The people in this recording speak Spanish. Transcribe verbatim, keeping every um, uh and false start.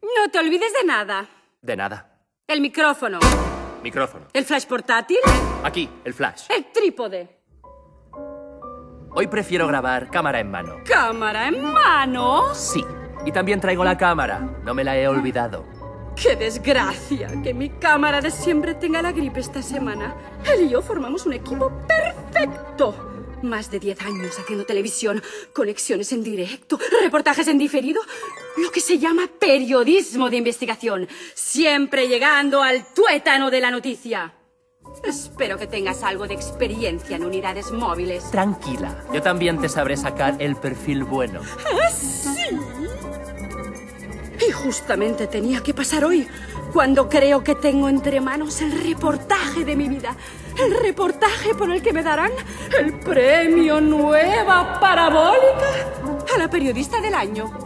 No te olvides de nada. De nada. El micrófono. Micrófono. El flash portátil. Aquí, el flash. El trípode. Hoy prefiero grabar cámara en mano. ¿Cámara en mano? Sí. Y también traigo la cámara. No me la he olvidado. ¡Qué desgracia! Que mi cámara de siempre tenga la gripe esta semana. Él y yo formamos un equipo perfecto. Más de diez años haciendo televisión, conexiones en directo, reportajes en diferido, lo que se llama periodismo de investigación, siempre llegando al tuétano de la noticia. Espero que tengas algo de experiencia en unidades móviles. Tranquila, yo también te sabré sacar el perfil bueno. ¿Ah, sí? Y justamente tenía que pasar hoy, cuando creo que tengo entre manos el reportaje de mi vida. El reportaje por el que me darán el premio Nueva Parabólica a la periodista del año.